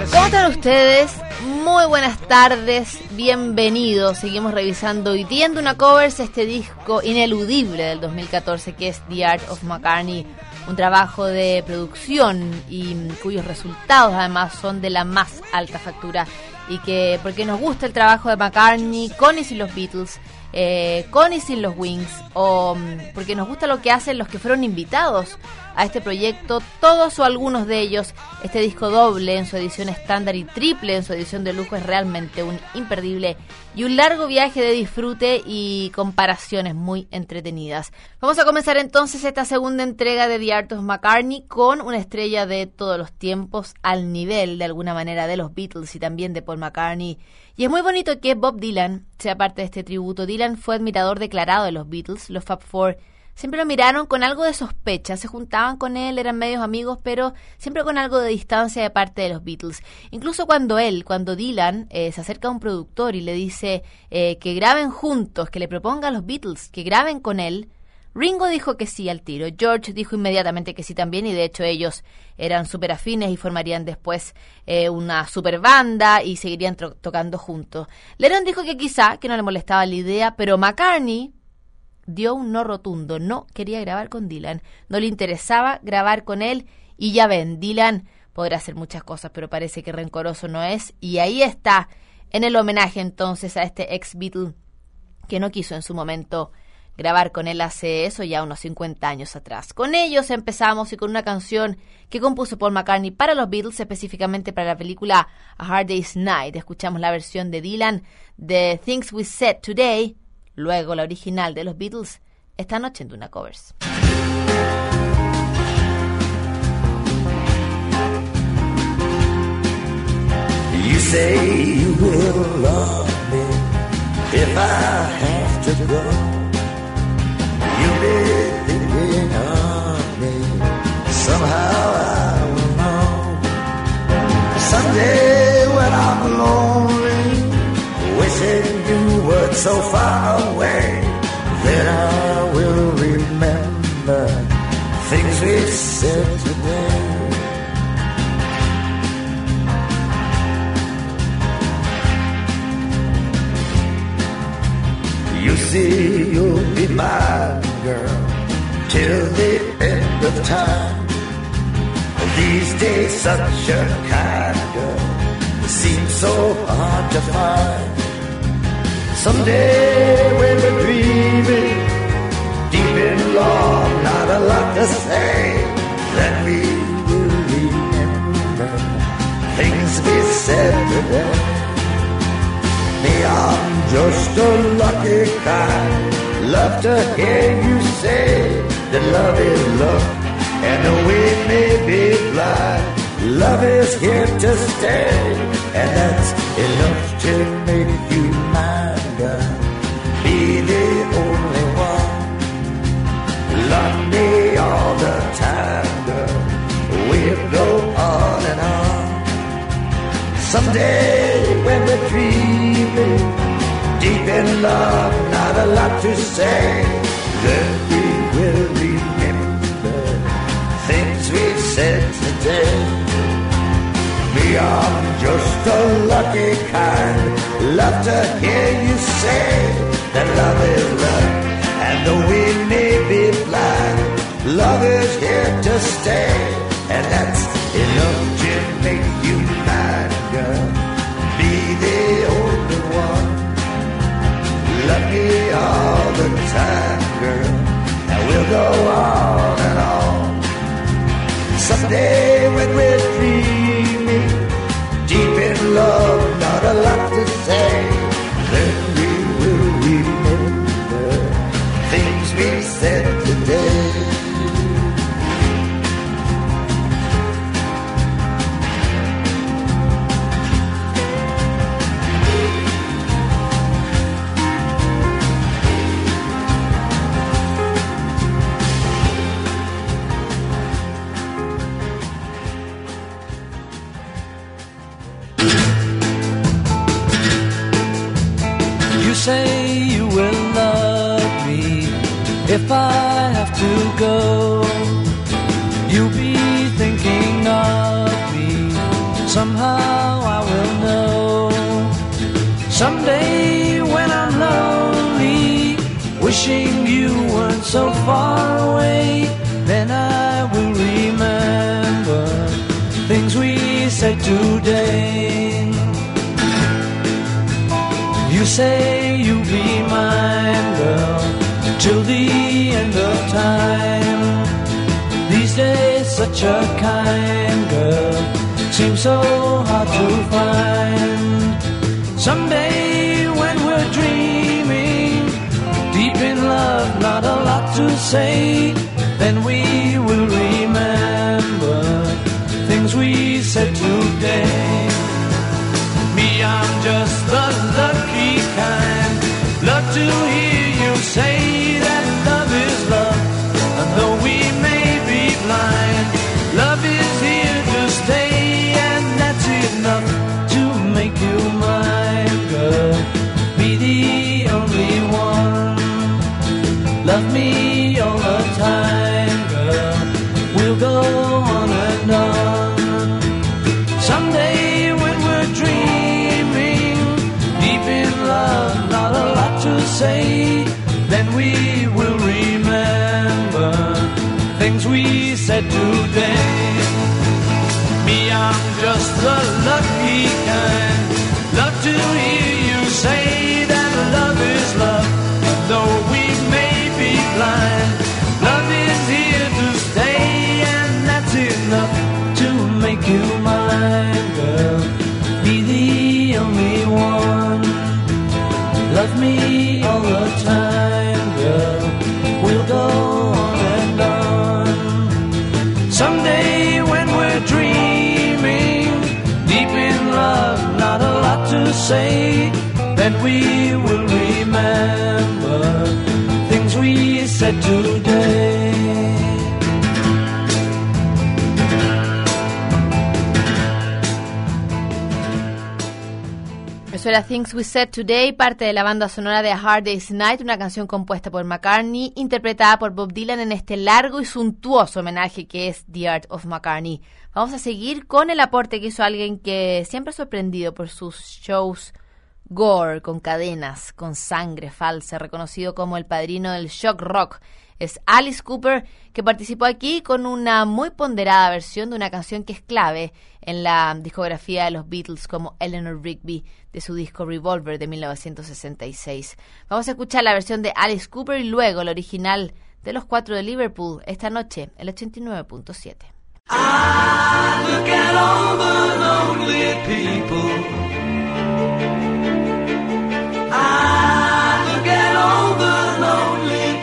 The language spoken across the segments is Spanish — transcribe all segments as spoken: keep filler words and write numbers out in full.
¿Cómo están ustedes? Muy buenas tardes, bienvenidos. Seguimos revisando y viendo una covers este disco ineludible del dos mil catorce que es The Art of McCartney, un trabajo de producción y cuyos resultados además son de la más alta factura y que porque nos gusta el trabajo de McCartney con y sin los Beatles, eh, con y sin los Wings, o porque nos gusta lo que hacen los que fueron invitados a este proyecto, todos o algunos de ellos. Este disco doble en su edición estándar y triple en su edición de lujo es realmente un imperdible y un largo viaje de disfrute y comparaciones muy entretenidas. Vamos a comenzar entonces esta segunda entrega de The Art of McCartney con una estrella de todos los tiempos al nivel de alguna manera de los Beatles y también de Paul McCartney. Y es muy bonito que Bob Dylan sea parte de este tributo. Dylan fue admirador declarado de los Beatles, los Fab Four. Siempre lo miraron con algo de sospecha, se juntaban con él, eran medios amigos, pero siempre con algo de distancia de parte de los Beatles. Incluso cuando él, cuando Dylan eh, se acerca a un productor y le dice eh, que graben juntos, que le proponga a los Beatles, que graben con él, Ringo dijo que sí al tiro, George dijo inmediatamente que sí también, y de hecho ellos eran súper afines y formarían después eh, una super banda y seguirían tro- tocando juntos. Lennon dijo que quizá, que no le molestaba la idea, pero McCartney dio un no rotundo, no quería grabar con Dylan, no le interesaba grabar con él, y ya ven, Dylan podrá hacer muchas cosas, pero parece que rencoroso no es, y ahí está, en el homenaje entonces a este ex Beatle que no quiso en su momento grabar con él hace eso ya unos cincuenta años atrás. Con ellos empezamos y con una canción que compuso Paul McCartney para los Beatles, específicamente para la película A Hard Day's Night. Escuchamos la versión de Dylan de Things We Said Today, luego la original de los Beatles, esta noche en Duna Covers. You say you will love me if I have to go. You'll be thinking of me, somehow I will know. Someday when I'm lonely, wishing you were so far away, then I will remember things we said today. You see, you'll be my girl till the end of time. These days, such a kind girl seems so hard to find. Someday when we're dreaming, deep in love, not a lot to say, then we will remember things we said today. Me, I'm just a lucky kind, love to hear you say that love is love, and though we may be blind, love is here to stay, and that's enough to make you mine, girl. Be the only one, love me all the time, girl. We'll go on and on. Someday when we're dreaming, deep in love, not a lot to say, then we will remember things we said today. Me, I'm just a lucky kind, love to hear you say that love is love, and though we may be blind, love is here to stay, and that's enough to make you mine, girl. Be the only one, love me all the time, girl, and we'll go on and on. Someday when we're dreaming, deep in love, not a lot to say, then we will remember things we said today. Say you will love me if I have to go. You'll be thinking of me, somehow I will know. Someday when I'm lonely, wishing you weren't so far away, then I will remember things we said today. You say you'll be mine, girl, till the end of time. These days such a kind girl seems so hard to find. Someday when we're dreaming, deep in love, not a lot to say, then we will remember things we said today. Me, I'm just the lucky kind. Love to hear you say that love is love, and though we may be blind, love is here to stay, and that's enough to make you mine, girl. Be the only one. Love me all the time, girl. We'll go on and on. Someday when we're dreaming, deep in love, not a lot to say, then we will remember things we said today. Me, I'm just the lucky kind. Love to hear you say that love is love, though we may be blind. Love is here to stay, and that's enough to make you mine, girl. Be the only one. Love me all the time, girl. We'll go on and on. Someday when we're dreaming, deep in love, not a lot to say, then we will remember things we said today. Eso era Things We Said Today, parte de la banda sonora de A Hard Day's Night, una canción compuesta por McCartney, interpretada por Bob Dylan en este largo y suntuoso homenaje que es The Art of McCartney. Vamos a seguir con el aporte que hizo alguien que siempre ha sorprendido por sus shows gore, con cadenas, con sangre falsa, reconocido como el padrino del shock rock. Es Alice Cooper, que participó aquí con una muy ponderada versión de una canción que es clave en la discografía de los Beatles, como Eleanor Rigby, de su disco Revolver de mil novecientos sesenta y seis. Vamos a escuchar la versión de Alice Cooper y luego el original de los Cuatro de Liverpool, esta noche, el ochenta y nueve punto siete. I look at all the lonely people. I look at all the lonely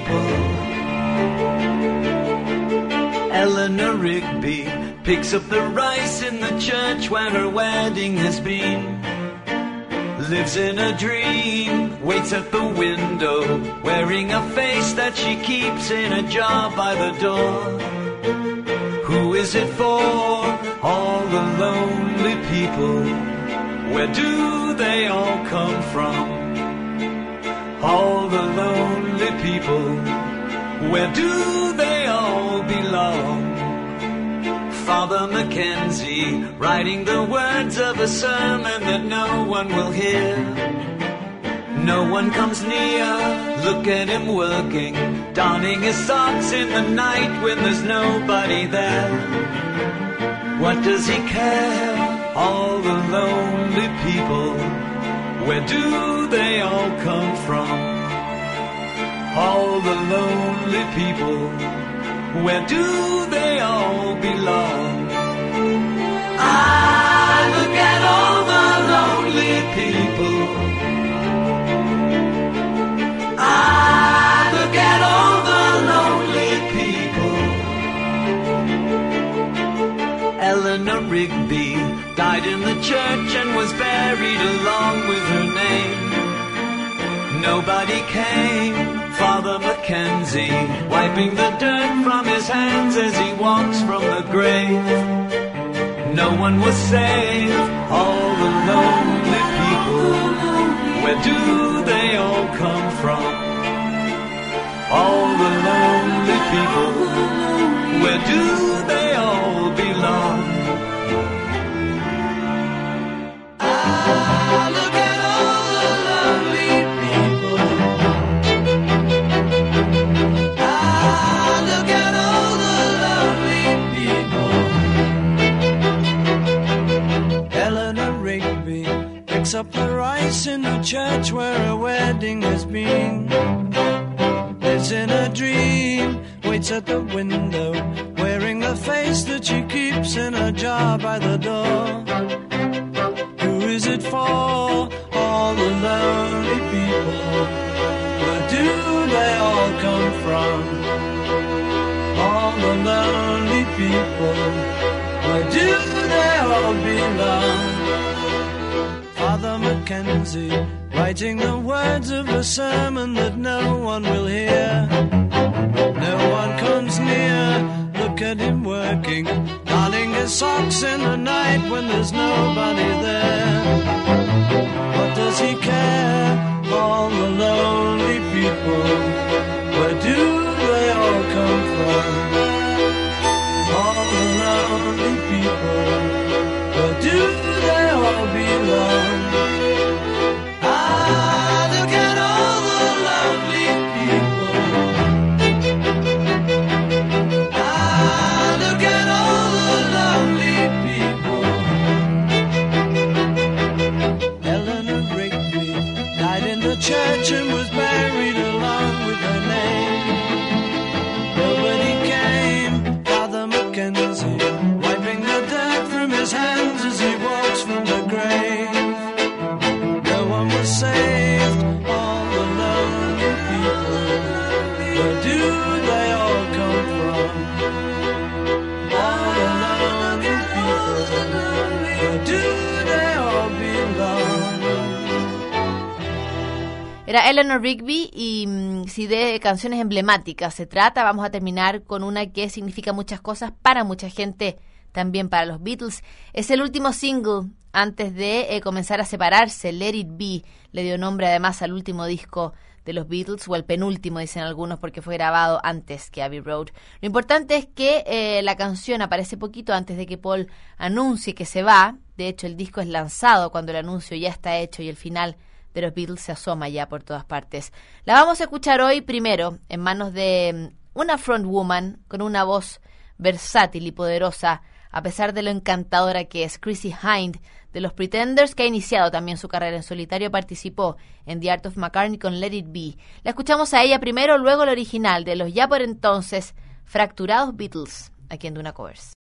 people. Eleanor Rigby picks up the rice in the church where her wedding has been. Lives in a dream, waits at the window, wearing a face that she keeps in a jar by the door. Who is it for? All the lonely people. Where do they all come from? All the lonely people. Where do they all belong? Father Mackenzie, writing the words of a sermon that no one will hear. No one comes near, look at him working, donning his socks in the night when there's nobody there. What does he care? All the lonely people. Where do they all come from? All the lonely people. Where do they all belong? I look at all the lonely people. I look at all the lonely people. Eleanor Rigby died in the church and was buried along with her name. Nobody came. Father Mackenzie, wiping the dirt from his hands as he walks from the grave. No one was saved, all the lonely people. Where do they all come from? All the lonely people. Where do they all belong? church where a wedding has been. Lives in a dream, waits at the window, wearing the face that she keeps in a jar by the door. Who is it for? All the lonely people. Where do they all come from? All the lonely people. Where do they all belong? Father Mackenzie, writing the words of a sermon that no one will hear. No one comes near, look at him working, darning his socks in the night when there's nobody there. What does he care? All the lonely people, where do they all come from? All the lonely people, where do they all belong? Ah, look at all the lonely people. Ah, look at all the lonely people. Eleanor Rigby died in the church and was buried along with her name. Nobody came, Father Mackenzie, wiping the dirt from his hands as he walks from the grave. No one was saved, all the lonely people. Where do they all come from? All the lonely people. Where do they all belong? Era Eleanor Rigby y mm, si de canciones emblemáticas se trata, vamos a terminar con una que significa muchas cosas para mucha gente, también para los Beatles. Es el último single antes de eh, comenzar a separarse. Let It Be le dio nombre además al último disco de los Beatles, o el penúltimo dicen algunos porque fue grabado antes que Abbey Road. Lo importante es que eh, la canción aparece poquito antes de que Paul anuncie que se va. De hecho, el disco es lanzado cuando el anuncio ya está hecho y el final de los Beatles se asoma ya por todas partes. La vamos a escuchar hoy primero en manos de una frontwoman con una voz versátil y poderosa, a pesar de lo encantadora que es. Chrissie Hynde de los Pretenders, que ha iniciado también su carrera en solitario, participó en The Art of McCartney con Let It Be. La escuchamos a ella primero, luego el original de los ya por entonces fracturados Beatles, aquí en Duna Covers.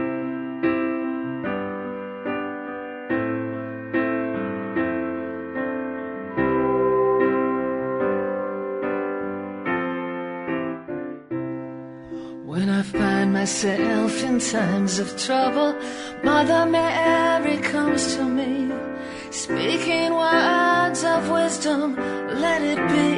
When I find myself in times of trouble, Mother Mary comes to me, speaking words of wisdom, let it be.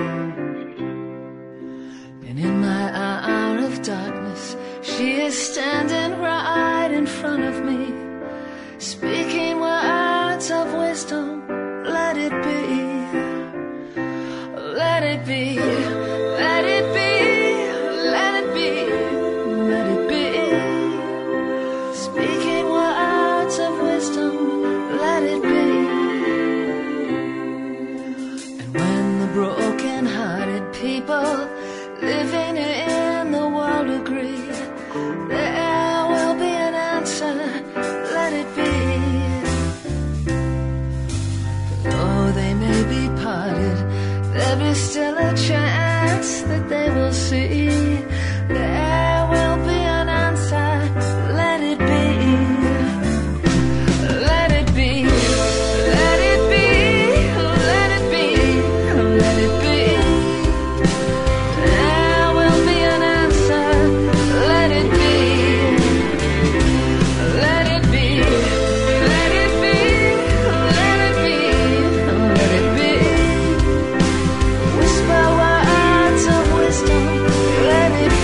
And in my hour of darkness, she is standing right in front of me, speaking words of wisdom, let it be. Let it be, let it be. Let it be, let it be. Speaking words of wisdom, let it be. And when the broken-hearted people living in the world agree, there will be an answer, let it be. Though they may be parted, there is still a chance that they will see. There will be an answer, let it be. Let it be, let it be, let it be, let it be. There will be an answer, let it be. Let it be, let it be, let it be, let it be. Whisper words of wisdom, let it be.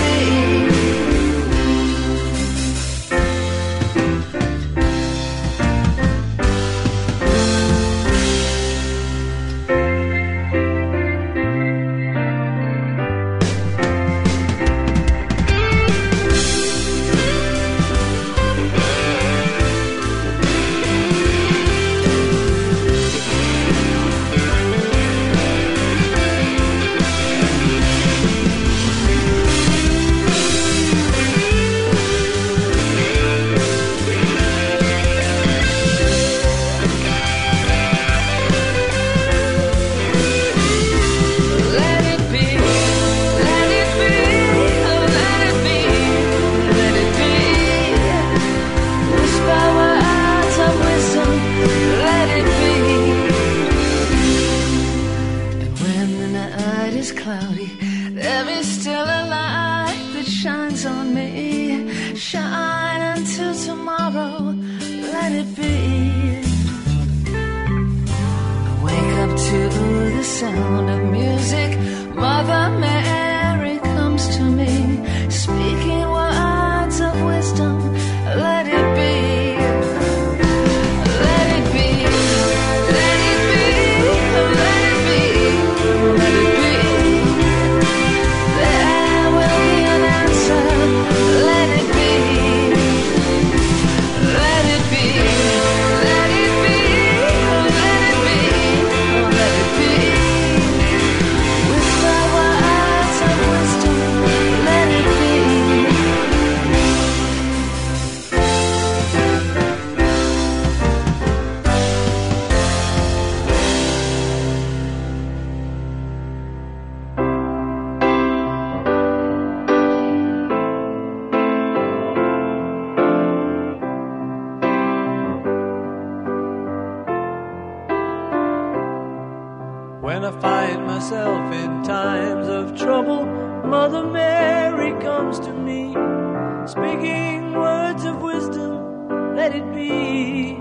There is still a light that shines on me. Shine until tomorrow, let it be. I wake up to the sound of music. Mother Mary comes to me, speaking words of wisdom. Let it be. Let it be. Let it be. Let it be. Let it be. There will be an answer. Let it be. Let it be. Let it be. Let it be. Let it be. Whisper words of wisdom. Let it be. When I find myself in times of trouble, Mother Mary comes to me, speaking words of wisdom, let it be.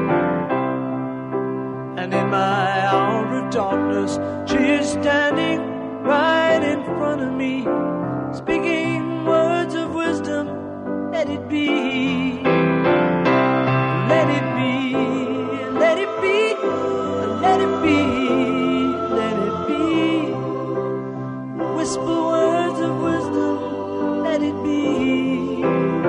And in my hour of darkness, she is standing right in front of me, speaking words of wisdom, let it be. Let it be, let it be, let it be. Whisper words of wisdom, let it be.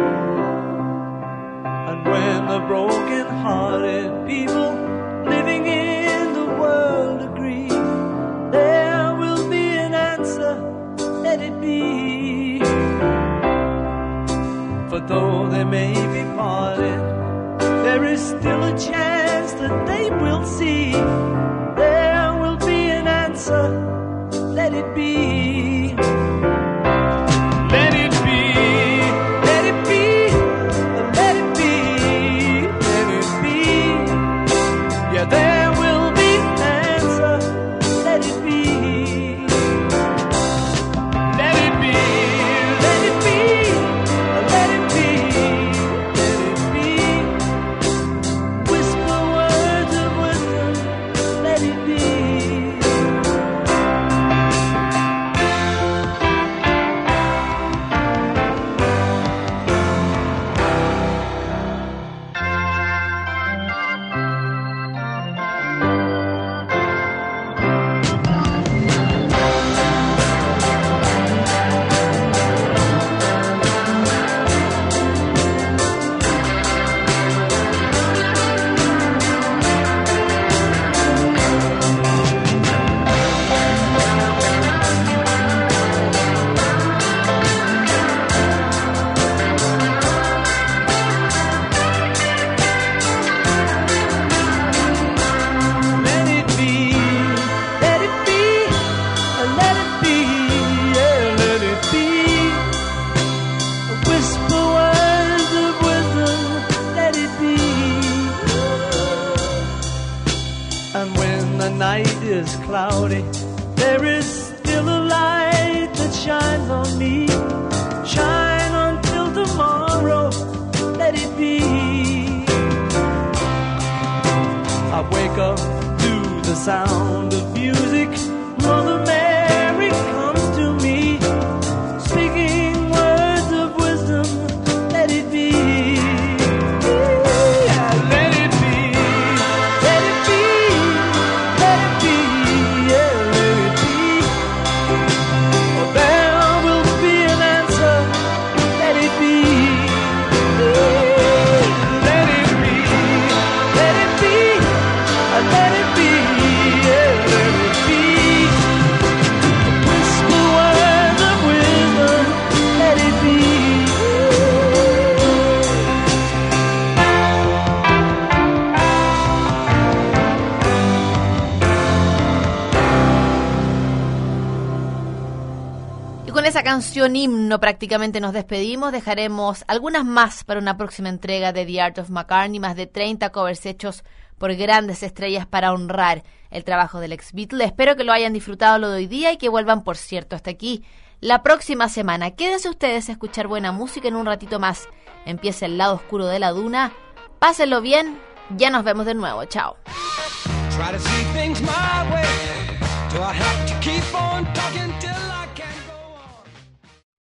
And when the broken-hearted people living in the world agree, there will be an answer, let it be. For though they may be parted, there is still a chance that they will see. There will be an answer, let it be. Let it be, let it be, let it be, let it be. Yeah, there will be an answer, let it be. Let it be, let it be, let it be, let it be. Whisper words of wisdom, let it be. Cloudy, there is still a light that shines on me. Shine until tomorrow, let it be. I wake up to the sound of music. Mother Mary comes to me, speaking words of wisdom, let it be. Esa canción himno prácticamente nos despedimos. Dejaremos algunas más para una próxima entrega de The Art of McCartney, más de treinta covers hechos por grandes estrellas para honrar el trabajo del ex Beatle. Espero que lo hayan disfrutado lo de hoy día y que vuelvan, por cierto, hasta aquí la próxima semana. Quédense ustedes a escuchar buena música. En un ratito más empieza el lado oscuro de la duna. Pásenlo bien, ya nos vemos de nuevo. Chao. Try to see things my way. Do I have to keep on